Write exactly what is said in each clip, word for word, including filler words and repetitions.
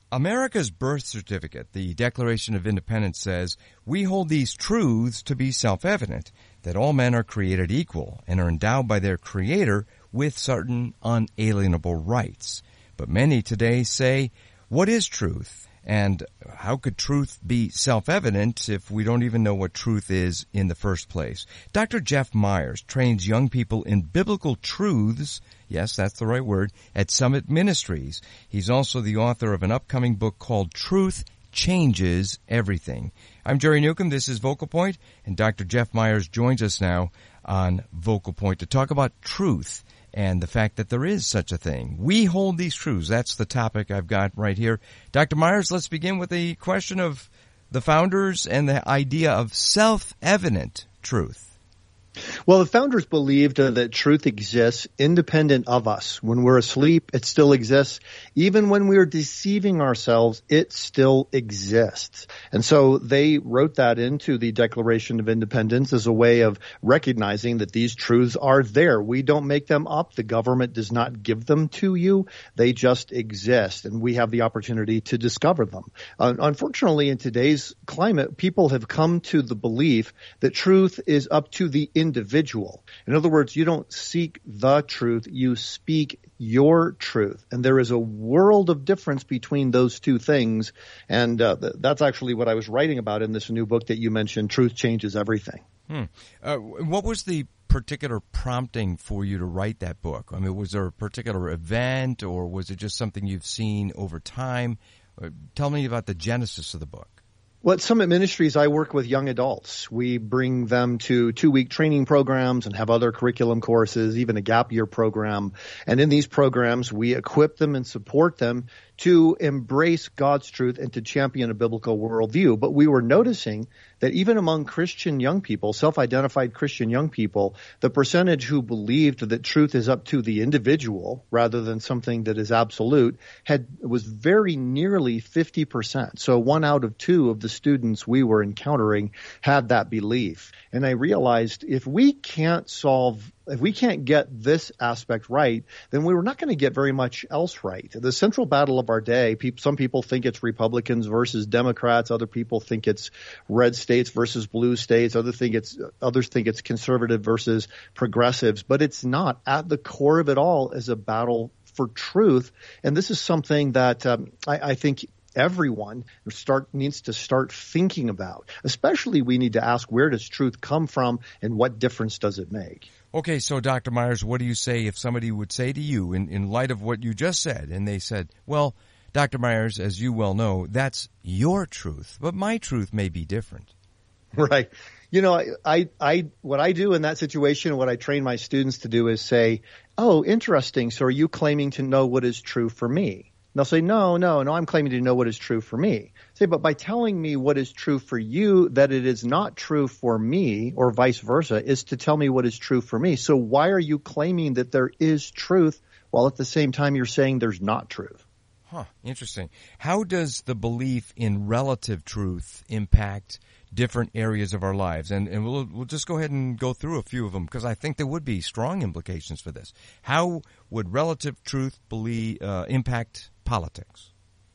America's birth certificate, the Declaration of Independence, says, "We hold these truths to be self-evident, that all men are created equal and are endowed by their Creator with certain unalienable rights." But many today say, what is truth? And how could truth be self-evident if we don't even know what truth is in the first place? Doctor Jeff Myers trains young people in biblical truths, yes, that's the right word, at Summit Ministries. He's also the author of an upcoming book called Truth Changes Everything. I'm Jerry Newcomb. This is Vocal Point, and Doctor Jeff Myers joins us now on Vocal Point to talk about truth and the fact that there is such a thing. We hold these truths. That's the topic I've got right here. Doctor Myers, let's begin with the question of the founders and the idea of self-evident truth. Well, the founders believed uh, that truth exists independent of us. When we're asleep, it still exists. Even when we're deceiving ourselves, it still exists. And so they wrote that into the Declaration of Independence as a way of recognizing that these truths are there. We don't make them up. The government does not give them to you. They just exist, and we have the opportunity to discover them. Uh, unfortunately, in today's climate, people have come to the belief that truth is up to the individual. In other words, you don't seek the truth, you speak your truth. And there is a world of difference between those two things. And uh, th- that's actually what I was writing about in this new book that you mentioned, Truth Changes Everything. Hmm. Uh, what was the particular prompting for you to write that book? I mean, was there a particular event, or was it just something you've seen over time? Uh, tell me about the genesis of the book. Well, at Summit Ministries, I work with young adults. We bring them to two-week training programs and have other curriculum courses, even a gap year program. And in these programs, we equip them and support them to embrace God's truth and to champion a biblical worldview. But we were noticing that even among Christian young people, self-identified Christian young people, the percentage who believed that truth is up to the individual rather than something that is absolute had was very nearly fifty percent. So one out of two of the students we were encountering had that belief. And I realized if we can't solve If we can't get this aspect right, then we're not going to get very much else right. The central battle of our day, people, some people think it's Republicans versus Democrats. Other people think it's red states versus blue states. Other think it's, others think it's conservative versus progressives. But it's not. At the core of it all is a battle for truth. And this is something that um, I, I think everyone start needs to start thinking about. Especially we need to ask, where does truth come from and what difference does it make? Okay, so Doctor Myers, what do you say if somebody would say to you, in, in light of what you just said, and they said, well, Doctor Myers, as you well know, that's your truth, but my truth may be different. Right. You know, I, I, I, what I do in that situation, what I train my students to do is say, oh, interesting. So are you claiming to know what is true for me? And they'll say, no, no, no, I'm claiming to know what is true for me. Say, but by telling me what is true for you, that it is not true for me, or vice versa, is to tell me what is true for me. So why are you claiming that there is truth while at the same time you're saying there's not truth? Huh, interesting. How does the belief in relative truth impact different areas of our lives? And, and we'll, we'll just go ahead and go through a few of them, because I think there would be strong implications for this. How would relative truth believe, uh, impact politics?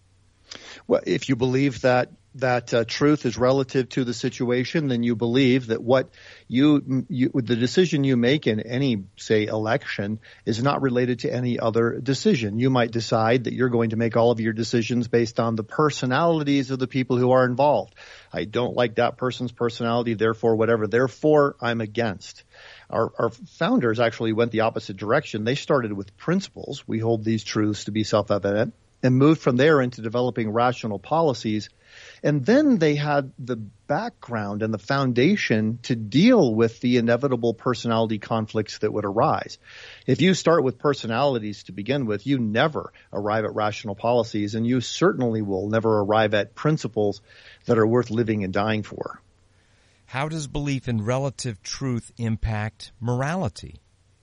Well, if you believe that that uh, truth is relative to the situation, then you believe that what you, you the decision you make in any, say, election is not related to any other decision. You might decide that you're going to make all of your decisions based on the personalities of the people who are involved. I don't like that person's personality, therefore whatever therefore I'm against. Our, our founders actually went the opposite direction. They started with principles. We hold these truths to be self-evident, and moved from there into developing rational policies. And then they had the background and the foundation to deal with the inevitable personality conflicts that would arise. If you start with personalities to begin with, you never arrive at rational policies, and you certainly will never arrive at principles that are worth living and dying for. How does belief in relative truth impact morality?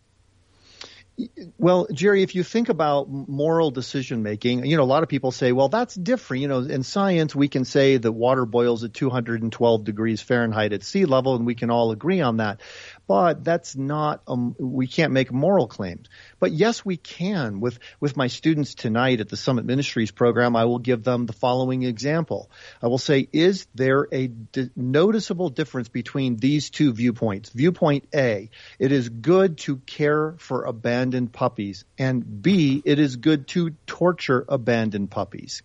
Well, Jerry, if you think about moral decision making, you know, a lot of people say, well, that's different. You know, in science, we can say that water boils at two hundred twelve degrees Fahrenheit at sea level, and we can all agree on that. spot, that's not, um, we can't make moral claims. But yes, we can. With, with my students tonight at the Summit Ministries program, I will give them the following example. I will say, is there a d- noticeable difference between these two viewpoints? Viewpoint A, it is good to care for abandoned puppies, and B, it is good to torture abandoned puppies.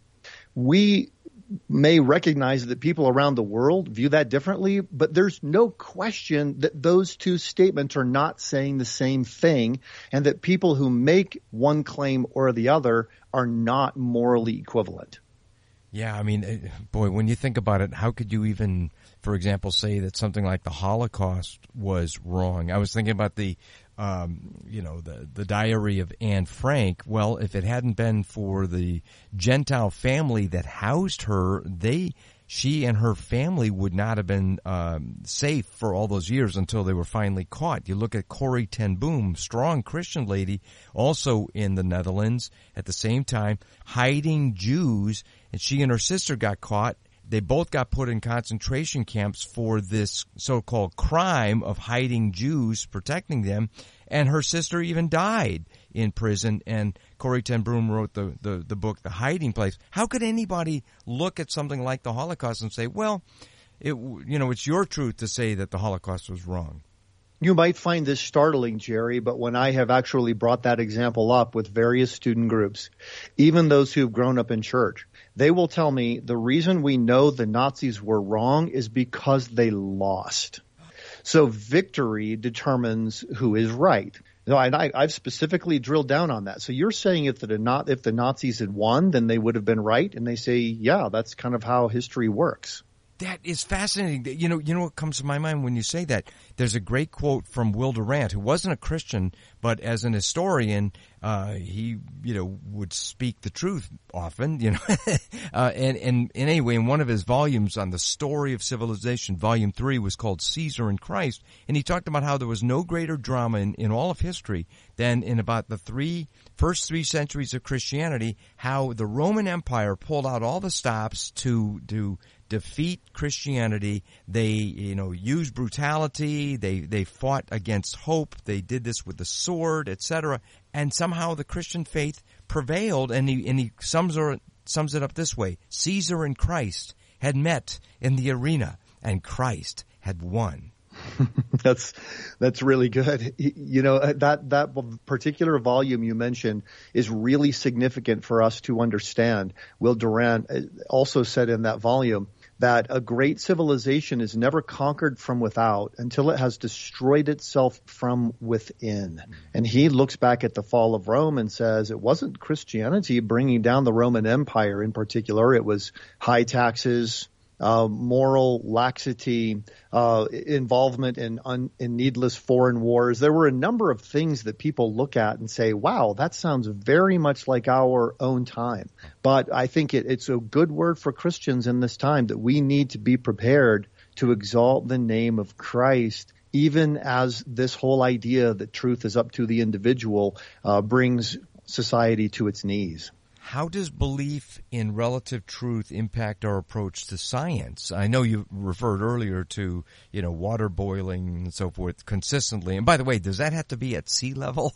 We may recognize that people around the world view that differently, but there's no question that those two statements are not saying the same thing, and that people who make one claim or the other are not morally equivalent. Yeah, I mean, boy, when you think about it, how could you even, for example, say that something like the Holocaust was wrong? I was thinking about the Um, you know, the, the diary of Anne Frank. Well, if it hadn't been for the Gentile family that housed her, they, she and her family would not have been um, safe for all those years until they were finally caught. You look at Corrie ten Boom, strong Christian lady, also in the Netherlands at the same time, hiding Jews, and she and her sister got caught. They both got put in concentration camps for this so-called crime of hiding Jews, protecting them, and her sister even died in prison, and Corrie ten Boom wrote the, the, the book, The Hiding Place. How could anybody look at something like the Holocaust and say, well, it, you know, it's your truth to say that the Holocaust was wrong? You might find this startling, Jerry, but when I have actually brought that example up with various student groups, even those who've grown up in church, they will tell me the reason we know the Nazis were wrong is because they lost. So victory determines who is right. No, and I, I've specifically drilled down on that. So you're saying if the not if the Nazis had won, then they would have been right, and they say, yeah, that's kind of how history works. That is fascinating. You know, you know what comes to my mind when you say that? There's a great quote from Will Durant, who wasn't a Christian, but as an historian, uh, he, you know, would speak the truth often, you know. uh, and, and, and anyway, in one of his volumes on the story of civilization, volume three was called Caesar and Christ, and he talked about how there was no greater drama in, in all of history than in about the three, first three centuries of Christianity, how the Roman Empire pulled out all the stops to, to, defeat Christianity. They, you know, used brutality. They, they fought against hope. They did this with the sword, et cetera. And somehow the Christian faith prevailed. And he, and he sums, or, sums it up this way. Caesar and Christ had met in the arena, and Christ had won. That's that's really good. You know, that that particular volume you mentioned is really significant for us to understand. Will Durant also said in that volume that a great civilization is never conquered from without until it has destroyed itself from within. And he looks back at the fall of Rome and says it wasn't Christianity bringing down the Roman Empire in particular. It was high taxes, Uh, moral laxity, uh, involvement in, un, in needless foreign wars. There were a number of things that people look at and say, wow, that sounds very much like our own time. But I think it, it's a good word for Christians in this time that we need to be prepared to exalt the name of Christ, even as this whole idea that truth is up to the individual uh, brings society to its knees. How does belief in relative truth impact our approach to science? I know you referred earlier to, you know, water boiling and so forth consistently. And by the way, does that have to be at sea level?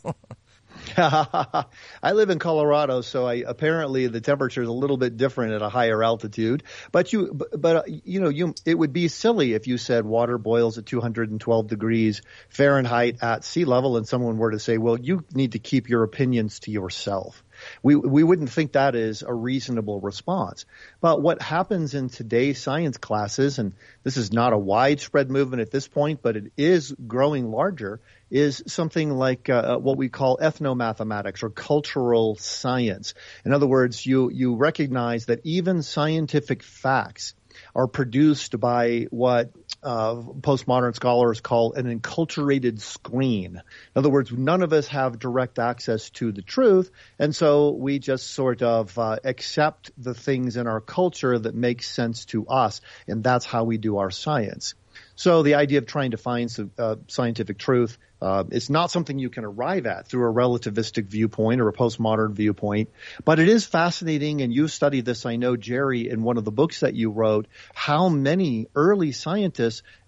I live in Colorado, so I, apparently the temperature is a little bit different at a higher altitude. But you, but, but uh, you know, you it would be silly if you said water boils at two hundred twelve degrees Fahrenheit at sea level, and someone were to say, "Well, you need to keep your opinions to yourself." We we wouldn't think that is a reasonable response. But what happens in today's science classes, and this is not a widespread movement at this point, but it is growing larger, is something like uh, what we call ethnomathematics or cultural science. In other words, you you recognize that even scientific facts are produced by what uh, postmodern scholars call an enculturated screen. In other words, none of us have direct access to the truth, and so we just sort of uh, accept the things in our culture that make sense to us, and that's how we do our science. So the idea of trying to find uh, scientific truth uh, is not something you can arrive at through a relativistic viewpoint or a postmodern viewpoint, but it is fascinating, and you've studied this, I know, Jerry, in one of the books that you wrote, how many early scientists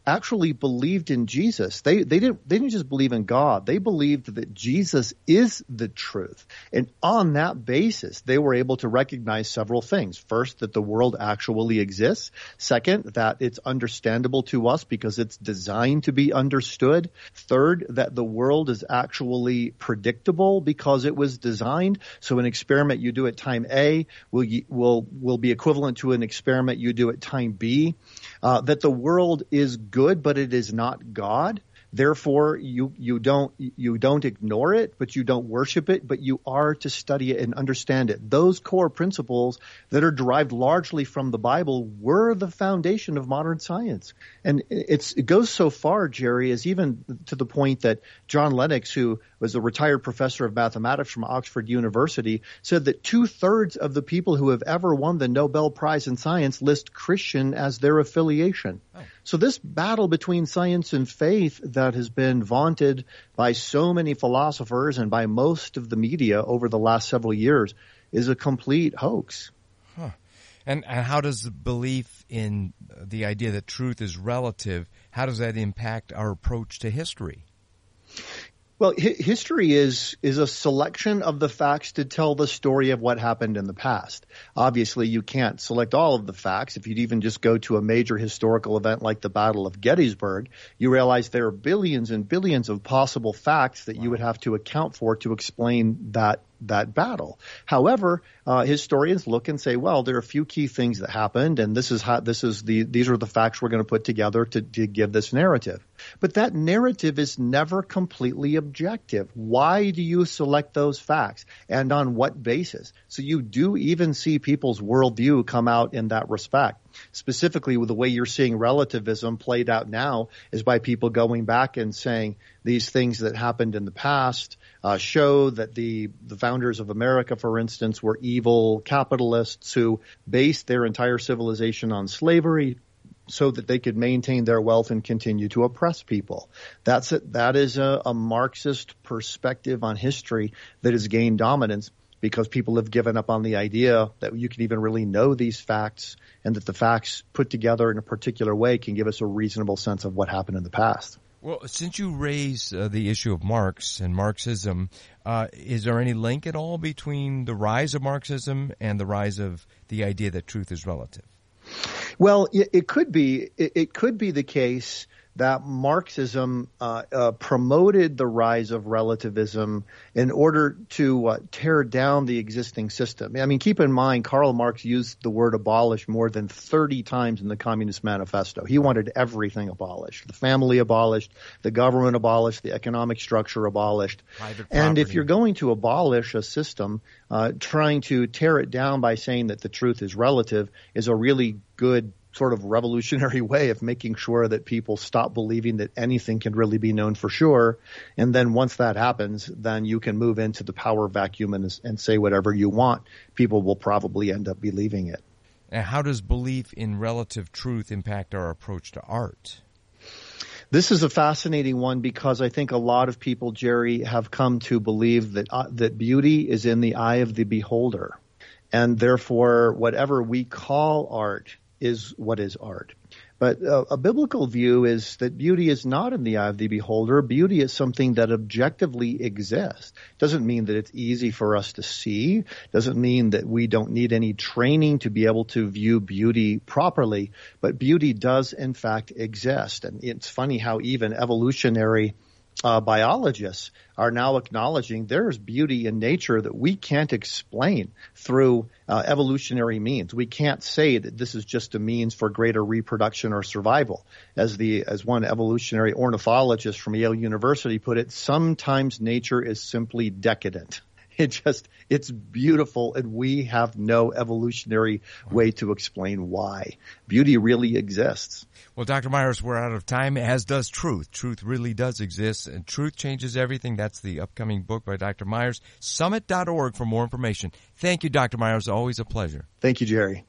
actually believed in Jesus. They they didn't they didn't just believe in God. They believed that Jesus is the truth. And on that basis, they were able to recognize several things. First, that the world actually exists. Second, that it's understandable to us because it's designed to be understood. Third, that the world is actually predictable because it was designed. So an experiment you do at time A will will will be equivalent to an experiment you do at time B. Uh, that the world is good, but it is not God. Therefore, you, you don't, you don't ignore it, but you don't worship it, but you are to study it and understand it. Those core principles that are derived largely from the Bible were the foundation of modern science. And it's, it goes so far, Jerry, as even to the point that John Lennox, who was a retired professor of mathematics from Oxford University, said that two-thirds of the people who have ever won the Nobel Prize in Science list Christian as their affiliation. Oh. So this battle between science and faith that has been vaunted by so many philosophers and by most of the media over the last several years is a complete hoax. Huh. And, and how does the belief in the idea that truth is relative, how does that impact our approach to history? Well, hi- history is is a selection of the facts to tell the story of what happened in the past. Obviously, you can't select all of the facts. If you'd even just go to a major historical event like the Battle of Gettysburg, you realize there are billions and billions of possible facts that wow. you would have to account for to explain that that battle. However, uh, historians look and say, well, there are a few key things that happened, and this is how this is the these are the facts we're going to put together to, to give this narrative. But that narrative is never completely objective. Why do you select those facts, and on what basis? So you do even see people's worldview come out in that respect. Specifically, with the way you're seeing relativism played out now is by people going back and saying these things that happened in the past uh, show that the, the founders of America, for instance, were evil capitalists who based their entire civilization on slavery so that they could maintain their wealth and continue to oppress people. That's it. That is a, a Marxist perspective on history that has gained dominance, because people have given up on the idea that you can even really know these facts, and that the facts put together in a particular way can give us a reasonable sense of what happened in the past. Well, since you raise uh, the issue of Marx and Marxism, uh, is there any link at all between the rise of Marxism and the rise of the idea that truth is relative? Well, it, it could be. It, it could be the case that Marxism uh, uh, promoted the rise of relativism in order to uh, tear down the existing system. I mean, keep in mind, Karl Marx used the word abolish more than thirty times in the Communist Manifesto. He wanted everything abolished. The family abolished, the government abolished, the economic structure abolished. And if you're going to abolish a system, uh, trying to tear it down by saying that the truth is relative is a really good sort of revolutionary way of making sure that people stop believing that anything can really be known for sure. And then once that happens, then you can move into the power vacuum and, and say whatever you want. People will probably end up believing it. And how does belief in relative truth impact our approach to art? This is a fascinating one, because I think a lot of people, Jerry, have come to believe that uh, that beauty is in the eye of the beholder. And therefore, whatever we call art is what is art. But uh, a biblical view is that beauty is not in the eye of the beholder. Beauty is something that objectively exists. Doesn't mean that it's easy for us to see. Doesn't mean that we don't need any training to be able to view beauty properly. But beauty does, in fact, exist. And it's funny how even evolutionary Uh, biologists are now acknowledging there's beauty in nature that we can't explain through uh, evolutionary means. We can't say that this is just a means for greater reproduction or survival. As the as one evolutionary ornithologist from Yale University put it, sometimes nature is simply decadent. It just, it's beautiful, and we have no evolutionary way to explain why. Beauty really exists. Well, Doctor Myers, we're out of time, as does truth. Truth really does exist, and Truth Changes Everything. That's the upcoming book by Doctor Myers. Summit dot org for more information. Thank you, Doctor Myers. Always a pleasure. Thank you, Jerry.